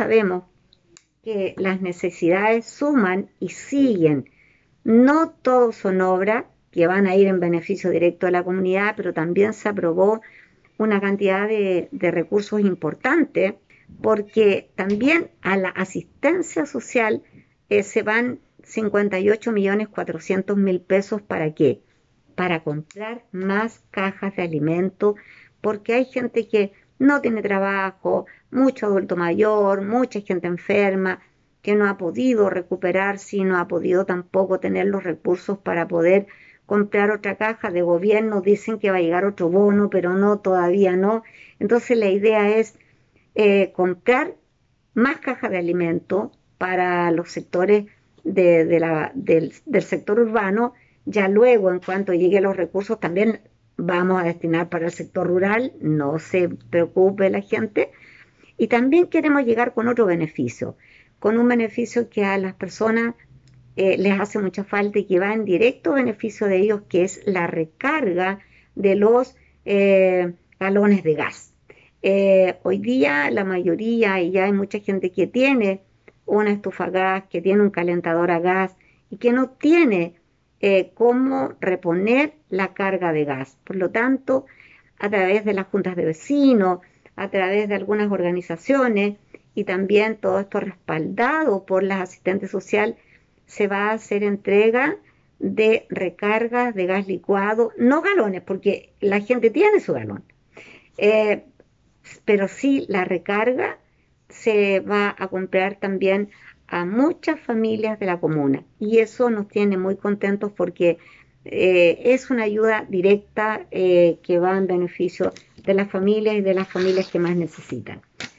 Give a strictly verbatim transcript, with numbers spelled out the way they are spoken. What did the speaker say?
sabemos que las necesidades suman y siguen. No todos son obras que van a ir en beneficio directo de la comunidad, pero también se aprobó una cantidad de, de recursos importantes, porque también a la asistencia social eh, se van cincuenta y ocho millones cuatrocientos mil pesos. ¿Para qué? Para comprar más cajas de alimento, porque hay gente que no tiene trabajo, mucho adulto mayor, mucha gente enferma, que no ha podido recuperarse y no ha podido tampoco tener los recursos para poder comprar otra caja de gobierno. Dicen que va a llegar otro bono, pero no, todavía no. Entonces la idea es eh, comprar más cajas de alimento para los sectores de, de la, del, del sector urbano. Ya luego, en cuanto lleguen los recursos, también vamos a destinar para el sector rural, no se preocupe la gente. Y también queremos llegar con otro beneficio, con un beneficio que a las personas eh, les hace mucha falta y que va en directo beneficio de ellos, que es la recarga de los eh, galones de gas. Eh, hoy día la mayoría, y ya hay mucha gente que tiene una estufa a gas, que tiene un calentador a gas y que no tiene eh, cómo reponer la carga de gas. Por lo tanto, a través de las juntas de vecinos, a través de algunas organizaciones y también todo esto respaldado por las asistentes sociales, se va a hacer entrega de recargas de gas licuado, no galones, porque la gente tiene su galón, eh, pero sí la recarga se va a comprar también a muchas familias de la comuna y eso nos tiene muy contentos porque eh, es una ayuda directa eh, que va en beneficio de las familias y de las familias que más necesitan.